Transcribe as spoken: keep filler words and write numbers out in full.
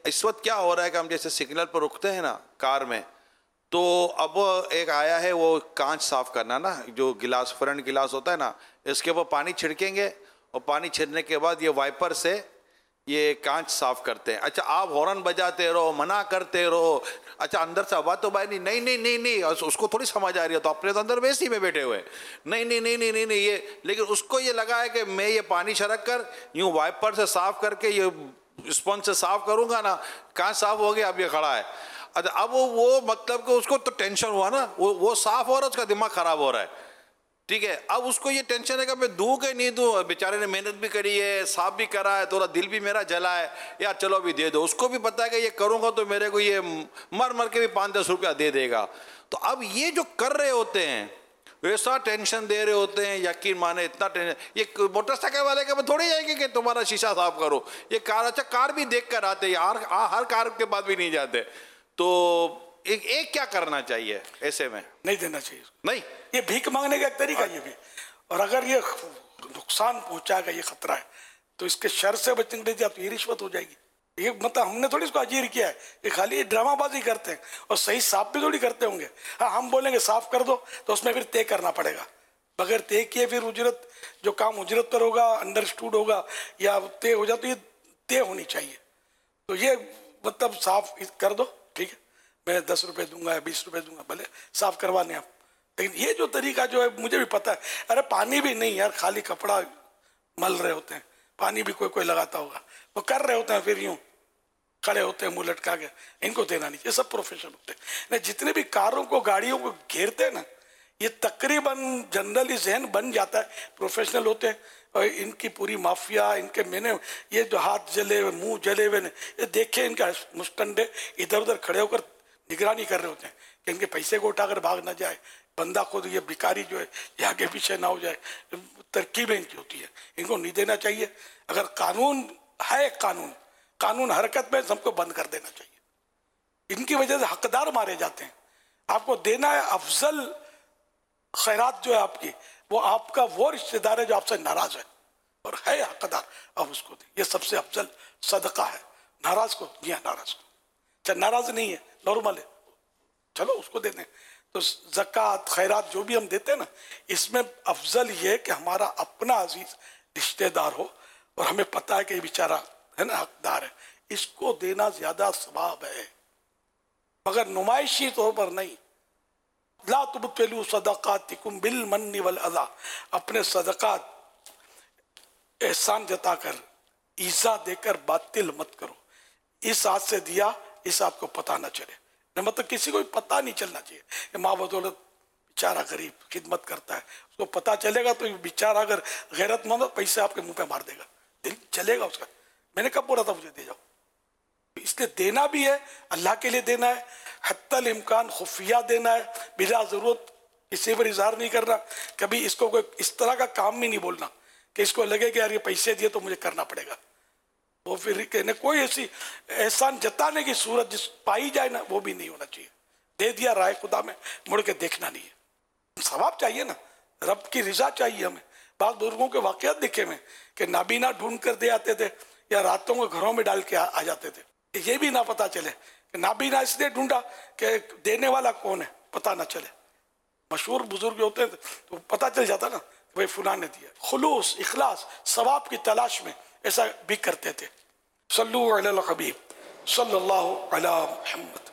اس وقت کیا ہو رہا ہے کہ ہم جیسے سگنل پر رکتے ہیں نا کار میں، تو اب ایک آیا ہے وہ کانچ صاف کرنا نا، جو گلاس فرنٹ گلاس ہوتا ہے نا، اس کے اوپر پانی چھڑکیں گے اور پانی چھڑکنے کے بعد یہ وائپر سے یہ کانچ صاف کرتے ہیں. اچھا آپ ہارن بجاتے رہو، منع کرتے رہو، اچھا اندر سے آواز تو بھائی نہیں نہیں نہیں نہیں نہیں اس کو تھوڑی سمجھ آ رہی ہے، تو اپنے تو اندر ویسی میں بیٹھے ہوئے نہیں نہیں نہیں نہیں نہیں نہیں یہ، لیکن اس کو یہ لگا ہے کہ میں یہ پانی چھڑک کر یوں وائپر سے صاف کر کے یہ اسپونج سے صاف کروں گا نا، کانچ صاف ہو گیا، اب یہ کھڑا ہے. اچھا اب وہ مطلب کہ اس کو تو ٹینشن ہوا نا، وہ وہ صاف ہو رہا ہے، اس کا دماغ خراب ہو رہا ہے، ٹھیک ہے. اب اس کو یہ ٹینشن ہے کہ میں دوں کہ نہیں دوں، بیچارے نے محنت بھی کری ہے، صاف بھی کرا ہے، تھوڑا دل بھی میرا جلا ہے، یار چلو بھی دے دو. اس کو بھی پتا ہے کہ یہ کروں گا تو میرے کو یہ مر مر کے بھی پانچ دس روپیہ دے دے گا. تو اب یہ جو کر رہے ہوتے ہیں ایسا ٹینشن دے رہے ہوتے ہیں، یقین مانے اتنا ٹینشن. یہ موٹر سائیکل والے کے تھوڑی جائیں گے کہ تمہارا شیشہ صاف کرو، یہ کار، اچھا کار بھی دیکھ کر آتے یار، ہر کار کے بعد بھی نہیں جاتے. تو ایک ایک کیا کرنا چاہیے ایسے میں؟ نہیں دینا چاہیے نہیں، یہ بھیک مانگنے کا ایک طریقہ یہ بھی. اور اگر یہ نقصان پہنچائے گا، یہ خطرہ ہے، تو اس کے شر سے بچنے کے لیے یہ رشوت ہو جائے گی. یہ مطلب ہم نے تھوڑی اس کو اجیر کیا ہے، یہ خالی ڈرامہ بازی کرتے ہیں اور صحیح صاف بھی تھوڑی کرتے ہوں گے. ہاں ہم بولیں گے صاف کر دو تو اس میں پھر طے کرنا پڑے گا، بغیر طے کیے پھر اجرت، جو کام اجرت پر ہوگا، انڈر اسٹوڈ ہوگا یا طے ہو جائے، تو یہ طے ہونی چاہیے. تو یہ مطلب صاف کر دو، ٹھیک ہے میں دس روپے دوں گا یا بیس روپے دوں گا، بھلے صاف کروانے آپ. لیکن یہ جو طریقہ جو ہے مجھے بھی پتا ہے، ارے پانی بھی نہیں یار، خالی کپڑا مل رہے ہوتے ہیں، پانی بھی کوئی کوئی لگاتا ہوگا، وہ کر رہے ہوتے ہیں، پھر یوں کھڑے ہوتے ہیں منہ لٹکا کے. ان کو دینا نہیں، یہ سب پروفیشن ہوتے ہیں. جتنے بھی کاروں کو گاڑیوں کو گھیرتے ہیں نا، یہ تقریباً جنرلی ذہن بن جاتا ہے پروفیشنل ہوتے ہیں. اور ان کی پوری مافیا، ان کے میں نے یہ جو ہاتھ جلے ہوئے، منہ جلے ہوئے، یہ دیکھے ان کا مسٹنڈے ادھر ادھر کھڑے ہو کر نگرانی کر رہے ہوتے ہیں کہ ان کے پیسے کو اٹھا کر بھاگ نہ جائے، بندہ خود یہ بیکاری جو ہے یہ آگے پیچھے نہ ہو جائے. ترکیبیں ان کی ہوتی ہے، ان کو نہیں دینا چاہیے. اگر قانون ہے، قانون قانون حرکت میں سب کو بند کر دینا چاہیے. ان کی وجہ سے حقدار مارے جاتے ہیں. آپ کو دینا ہے افضل خیرات جو ہے آپ کی، وہ آپ کا وہ رشتہ دار ہے جو آپ سے ناراض ہے اور ہے حقدار، آپ اس کو دیں. یہ سب سے افضل صدقہ ہے. ناراض کو دیا، ناراض کو، چاہے ناراض نہیں ہے، نارمل ہے، چلو اس کو دے دیں. تو زکوٰۃ خیرات جو بھی ہم دیتے ہیں نا، اس میں افضل یہ کہ ہمارا اپنا عزیز رشتہ دار ہو اور ہمیں پتہ ہے کہ یہ بیچارہ ہے نا حقدار ہے، اس کو دینا زیادہ ثواب ہے، مگر نمائشی طور پر نہیں. لا تبطلوا صدقاتکم بالمن والاذى، اپنے صدقات احسان جتا کر، ایذا دے کر باطل مت کرو. اس ہاتھ سے دیا، اس ہاتھ کو پتہ نہ چلے. مطلب کسی کو بھی پتہ نہیں چلنا چاہیے کہ ماں بدولت بیچارہ غریب خدمت کرتا ہے، اس کو پتہ چلے گا تو بیچارہ اگر غیرت مند پیسے آپ کے منہ پہ مار دے گا، دل چلے گا اس کا. میں نے کب بولا تھا مجھے دے جاؤ؟ اس لیے دینا بھی ہے، اللہ کے لیے دینا ہے، حتی الامکان خفیہ دینا ہے، بلا ضرورت کسی پر اظہار نہیں کرنا. کبھی اس کو کوئی اس طرح کا کام بھی نہیں بولنا کہ اس کو لگے کہ یار یہ پیسے دیے تو مجھے کرنا پڑے گا. وہ پھر کہنے کوئی ایسی احسان جتانے کی صورت جس پائی جائے نا، وہ بھی نہیں ہونا چاہیے. دے دیا رائے خدا میں، مڑ کے دیکھنا نہیں ہے. ثواب چاہیے نا، رب کی رضا چاہیے ہمیں. بعض بزرگوں کے واقعات دکھے میں کہ نابینا ڈھونڈ کر دے آتے تھے یا راتوں کو گھروں میں ڈال کے آ جاتے تھے. یہ بھی نہ پتہ چلے کہ نابینا اس لیے ڈھونڈا کہ دینے والا کون ہے، پتہ نہ چلے. مشہور بزرگ ہوتے تھے تو پتہ چل جاتا نا کہ بھائی فلاں نے دیا. خلوص، اخلاص، ثواب کی تلاش میں ایسا بھی کرتے تھے. صلو علی الحبیب صلی اللہ علی محمد.